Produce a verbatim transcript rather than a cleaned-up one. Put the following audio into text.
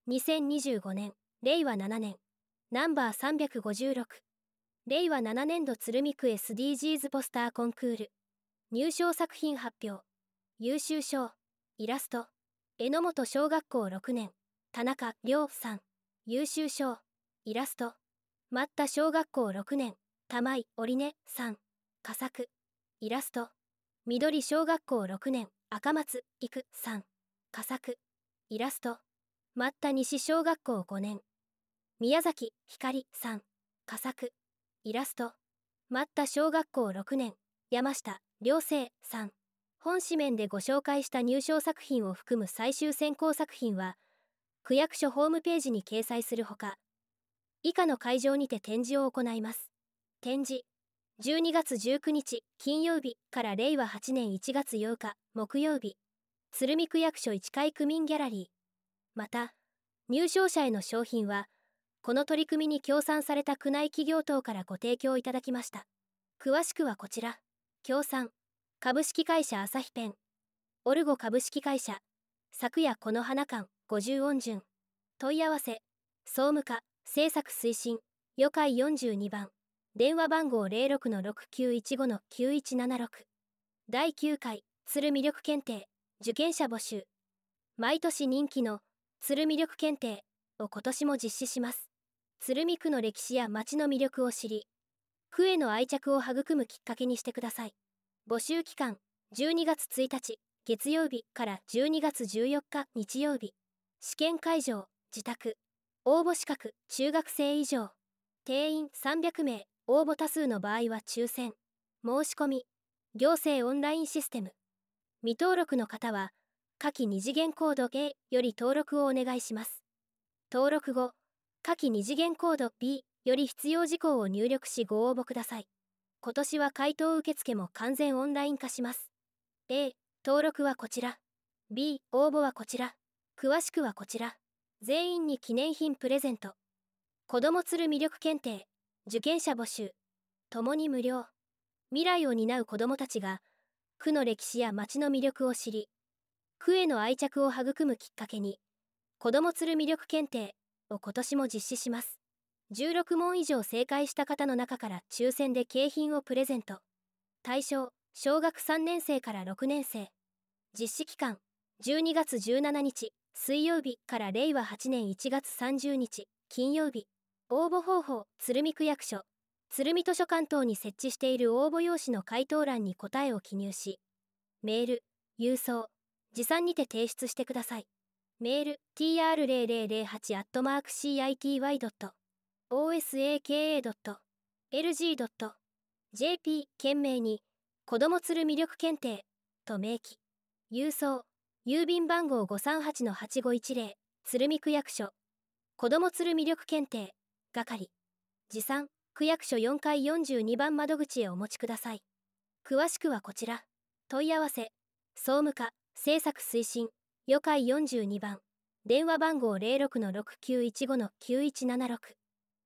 にせんにじゅうごねん、れいわななねん、ナンバーさんびゃくごじゅうろく、れいわななねんど鶴見区 エスディージーズ ポスターコンクール、入賞作品発表、優秀賞、イラスト、榎本小学校ろくねん、田中亮さん、優秀賞、イラスト、松田小学校ろくねん、玉井織音さん、佳作、イラスト、緑小学校ろくねん、赤松育さん、佳作、イラスト、松田西小学校ごねん、宮崎光さん、佳作、イラスト、松田小学校ろくねん、山下良生さん。本紙面でご紹介した入賞作品を含む最終選考作品は、区役所ホームページに掲載するほか、以下の会場にて展示を行います。展示、じゅうにがつじゅうくにち金曜日かられいわはちねんいちがつようか木曜日、鶴見区役所いちかい区民ギャラリー。また、入賞者への商品は、この取り組みに協賛された区内企業等からご提供いただきました。詳しくはこちら。協賛、株式会社朝日ペン、オルゴ株式会社、昨夜この花館ごじゅう音順。問い合わせ、総務課、制作推進、予会よんじゅうにばん、電話番号 ゼロろくのろくきゅういちごのきゅういちななろく。だいきゅうかい、鶴魅力検定、受験者募集。毎年人気の鶴魅力検定を今年も実施します。鶴見区の歴史や町の魅力を知り、区への愛着を育むきっかけにしてください。募集期間、じゅうにがつついたち、月曜日からじゅうにがつじゅうよっか、日曜日。試験会場、自宅。応募資格、中学生以上。定員さんびゃくめい、応募多数の場合は抽選。申し込み、行政オンラインシステム。未登録の方は、下記二次元コード A より登録をお願いします。登録後、下記二次元コード B より必要事項を入力しご応募ください。今年は回答受付も完全オンライン化します。A、登録はこちら。B、応募はこちら。詳しくはこちら。全員に記念品プレゼント。子ども鶴魅力検定、受験者募集。ともに無料。未来を担う子どもたちが、区の歴史や町の魅力を知り、区への愛着を育むきっかけに、子ども鶴魅力検定を今年も実施します。じゅうろくもん以上正解した方の中から抽選で景品をプレゼント。対象、小学さんねんせいからろくねんせい。実施期間、じゅうにがつじゅうしちにち水曜日かられいわはちねんいちがつさんじゅうにち金曜日。応募方法、鶴見区役所、鶴見図書館等に設置している応募用紙の回答欄に答えを記入し、メール、郵送、持参にて提出してください。メール、ティーアールゼロゼロゼロはち アットマーク シーアイティーワイ ドット オーエスエーケーエー ドット エルジー ドット ジェーピー 懸命に、子ども鶴魅力検定と明記。郵送、郵便番号 ごさんはちのはちごいちゼロ、鶴見区役所、子ども鶴魅力検定、係。持参、区役所よんかいよんじゅうにばん窓口へお持ちください。詳しくはこちら。問い合わせ、総務課、制作推進、予会よんじゅうにばん、電話番号 ゼロろくのろくきゅういちごのきゅういちななろく。